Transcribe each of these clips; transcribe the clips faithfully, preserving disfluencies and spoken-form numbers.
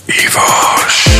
ایواش.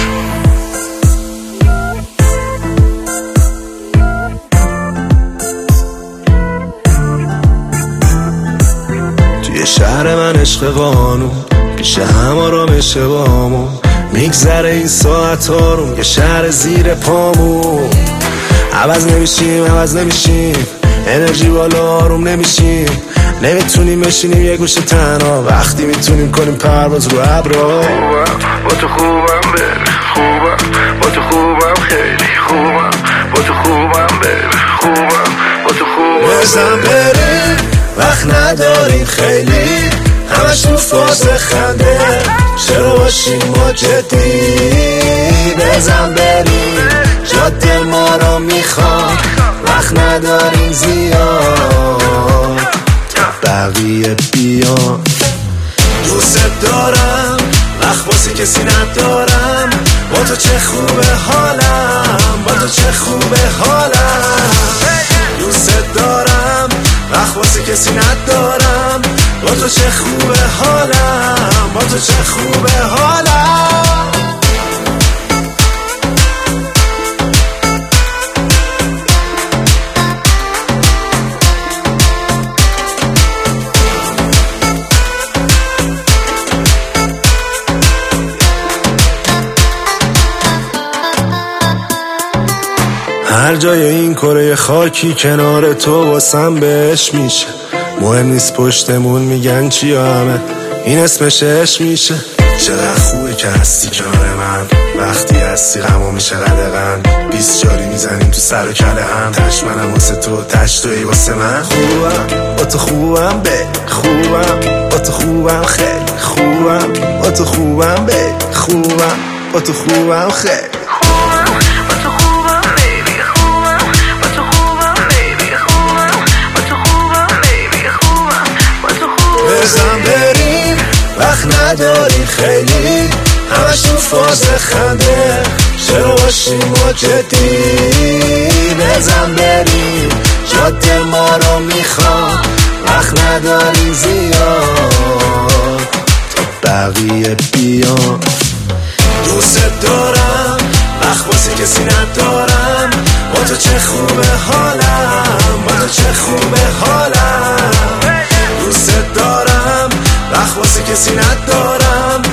توی شهر من عشق قانون پیش هم آرامش بامون میگذره این ساعت آروم، یه شهر زیر پامون. عوض نمیشیم عوض نمیشیم، انرژی بالا آروم نمیشیم. نمیتونیم بشینیم یه گوشه تنها وقتی میتونیم کنیم پرواز رو ابرا. خوبم با تو خوبم ببین، خوبم با تو خوبم خیلی خوبم با تو خوبم ببین، خوبم با تو خوبم. بزن بریم وقت نداریم خیلی، همش تو فاز خنده، چرا باشیم ما جدی. بزن بریم جاده ما رو میخوام، وقت نداریم زیاد بقیه بیان. دوست دارم وقت واسه کسی ندارم، با تو چه خوبه حالم، با تو چه خوبه حالم. دوست دارم وقت واسه کسی ندارم، با تو چه خوبه حالم، با تو چه خوبه حالم. هر جای این کره خاکی کنار تو واسم بهش میشه. مهم نیست پشتمون میگن چی همه، این اسمش عشق میشه. چقدر خوبه که هستی کنار من، وقتی هستی غمو میشه قدغن. بیست جاری میزنیم تو سر و کله هم، تش منم واسه تو تش توی واسه من. خوبم با تو خوبم به خوبم، با تو خوبم خیلی خوبم، با تو خوبم به خوبم، با تو خوبم خیلی. بزن بریم وقت نداریم خیلی، همش تو فاز خنده، چرا باشیم ما جدی. بزن بریم جاده ما رو میخوام، وقت نداریم زیاد تا بقیه بیان. دوست دارم وقت واسه کسی ندارم، با تو چه خوبه حالم، با تو چه خوبه حالم. دوست دارم وقت واسه کسی ندارم،